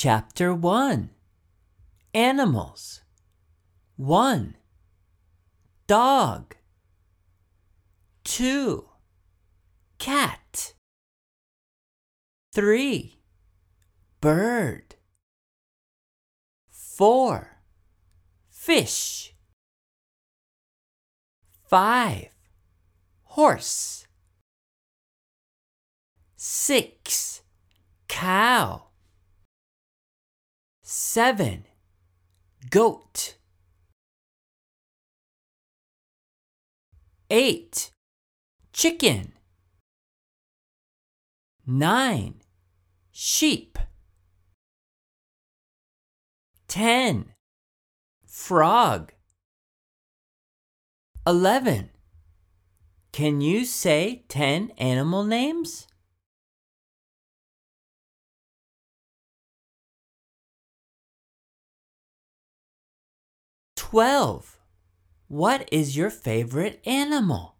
Chapter 1 Animals 1. Dog 2. Cat 3. Bird 4. Fish 5. Horse 6. Cow 7. Goat 8. Chicken 9. Sheep 10. Frog 11. Can you say 10 animal names? 12. What is your favorite animal?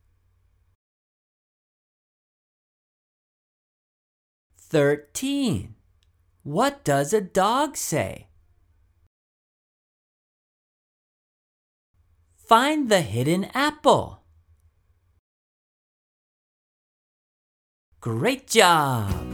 13. What does a dog say? Find the hidden apple. Great job!